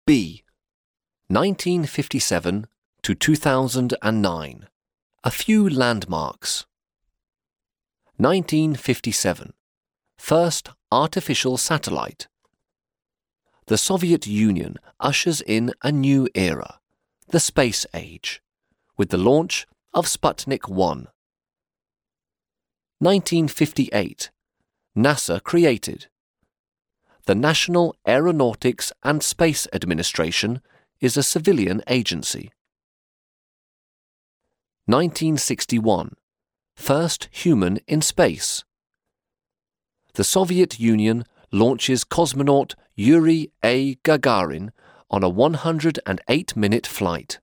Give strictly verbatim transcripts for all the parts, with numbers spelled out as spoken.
B. nineteen fifty-seven to two thousand nine. A few landmarks. nineteen fifty-seven. First artificial satellite. The Soviet Union ushers in a new era, the space age, with the launch of Sputnik one. nineteen fifty-eight. NASA created. The National Aeronautics and Space Administration is a civilian agency. nineteen sixty-one. First human in space. The Soviet Union launches cosmonaut Yuri A. Gagarin on a one hundred eight minute flight.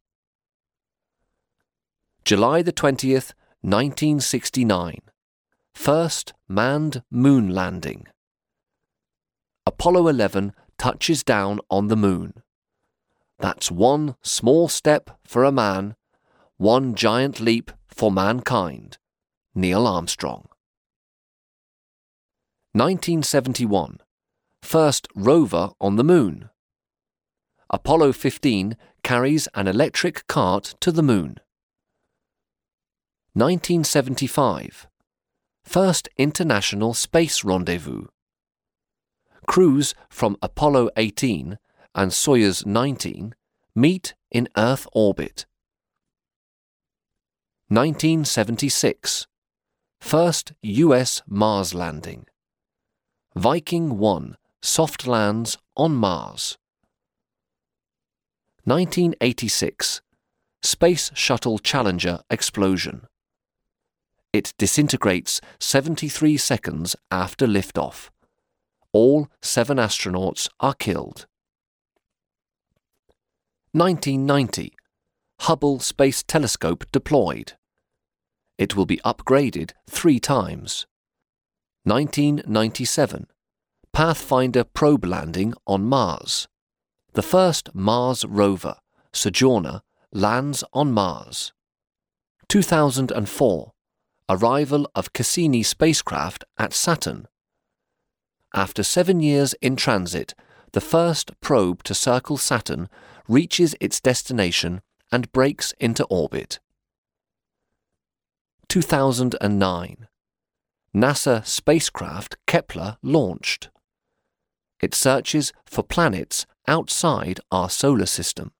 July the twentieth, nineteen sixty-nine. First manned moon landing. Apollo eleven touches down on the moon. That's one small step for a man, one giant leap for mankind. Neil Armstrong. nineteen seventy-one. First rover on the moon. Apollo fifteen carries an electric cart to the moon. nineteen seventy-five. First international space rendezvous. Crews from Apollo eighteen and Soyuz nineteen meet in Earth orbit. nineteen seventy-six. First U S Mars landing. Viking one soft lands on Mars. nineteen eighty-six. Space Shuttle Challenger explosion. It disintegrates seventy-three seconds after liftoff. All seven astronauts are killed. nineteen ninety. Hubble Space Telescope deployed. It will be upgraded three times. nineteen ninety-seven. Pathfinder probe landing on Mars. The first Mars rover, Sojourner, lands on Mars. two thousand four. Arrival of Cassini spacecraft at Saturn. After seven years in transit, the first probe to circle Saturn reaches its destination and breaks into orbit. two thousand nine. NASA spacecraft Kepler launched. It searches for planets outside our solar system.